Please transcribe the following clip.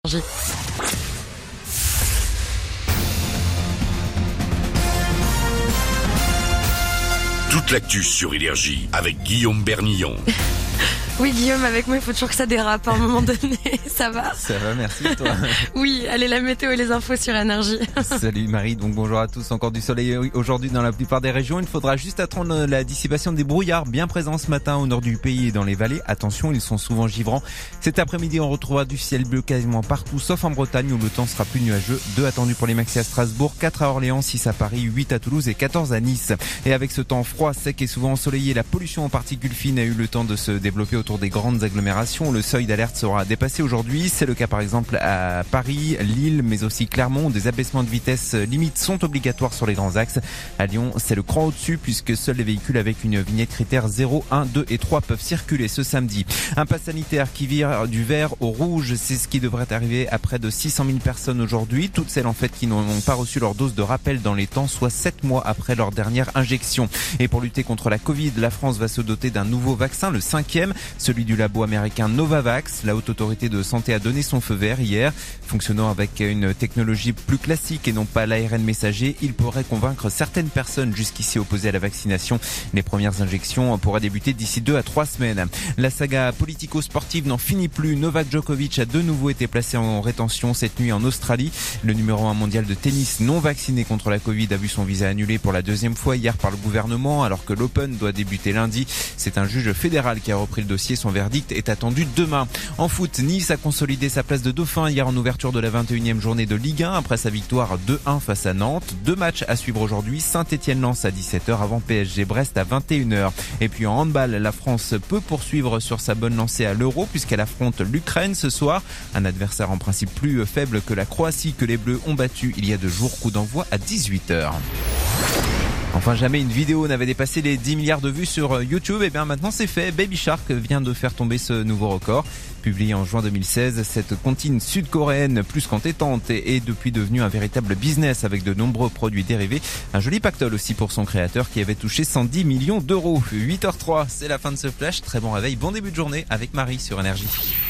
Énergie. Toute l'actu sur Énergie avec Guillaume Bernillon. Oui Guillaume, avec moi il faut toujours que ça dérape à un moment donné, ça va? Ça va, merci toi. Oui, allez, la météo et les infos sur Énergie. Salut Marie, donc bonjour à tous, encore du soleil aujourd'hui dans la plupart des régions. Il faudra juste attendre la dissipation des brouillards bien présents ce matin au nord du pays et dans les vallées. Attention, ils sont souvent givrants. Cet après-midi on retrouvera du ciel bleu quasiment partout, sauf en Bretagne où le temps sera plus nuageux. 2 attendus pour les maxi à Strasbourg, 4 à Orléans, 6 à Paris, 8 à Toulouse et 14 à Nice. Et avec ce temps froid, sec et souvent ensoleillé, la pollution en particules fines a eu le temps de se développer autour des grandes agglomérations. Le seuil d'alerte sera dépassé aujourd'hui. C'est le cas par exemple à Paris, Lille, mais aussi Clermont. Des abaissements de vitesse limites sont obligatoires sur les grands axes. À Lyon, c'est le cran au-dessus puisque seuls les véhicules avec une vignette critère 0, 1, 2 et 3 peuvent circuler ce samedi. Un pass sanitaire qui vire du vert au rouge, c'est ce qui devrait arriver à près de 600 000 personnes aujourd'hui. Toutes celles en fait qui n'ont pas reçu leur dose de rappel dans les temps, soit 7 mois après leur dernière injection. Et pour lutter contre la Covid, la France va se doter d'un nouveau vaccin, le 5e, celui du labo américain Novavax. La haute autorité de santé a donné son feu vert hier. Fonctionnant avec une technologie plus classique et non pas l'ARN messager, il pourrait convaincre certaines personnes jusqu'ici opposées à la vaccination. Les premières injections pourraient débuter d'ici 2 à 3 semaines. La saga politico-sportive n'en finit plus. Novak Djokovic a de nouveau été placé en rétention cette nuit en Australie. Le numéro 1 mondial de tennis non vacciné contre la Covid a vu son visa annulé pour la 2e fois hier par le gouvernement alors que l'Open doit débuter lundi. C'est un juge fédéral qui a repris le dossier. Son verdict est attendu demain. En foot, Nice a consolidé sa place de dauphin hier en ouverture de la 21e journée de Ligue 1 après sa victoire 2-1 face à Nantes. 2 matchs à suivre aujourd'hui. Saint-Etienne-Lens à 17h avant PSG-Brest à 21h. Et puis en handball, la France peut poursuivre sur sa bonne lancée à l'Euro puisqu'elle affronte l'Ukraine ce soir. Un adversaire en principe plus faible que la Croatie que les Bleus ont battu il y a 2 jours. Coup d'envoi à 18h. Enfin, jamais une vidéo n'avait dépassé les 10 milliards de vues sur YouTube. Et bien maintenant c'est fait. Baby Shark vient de faire tomber ce nouveau record. Publié en juin 2016, cette comptine sud-coréenne plus qu'entêtante est depuis devenue un véritable business avec de nombreux produits dérivés. Un joli pactole aussi pour son créateur qui avait touché 110 millions d'euros. 8h03, c'est la fin de ce flash. Très bon réveil, bon début de journée avec Marie sur Énergie.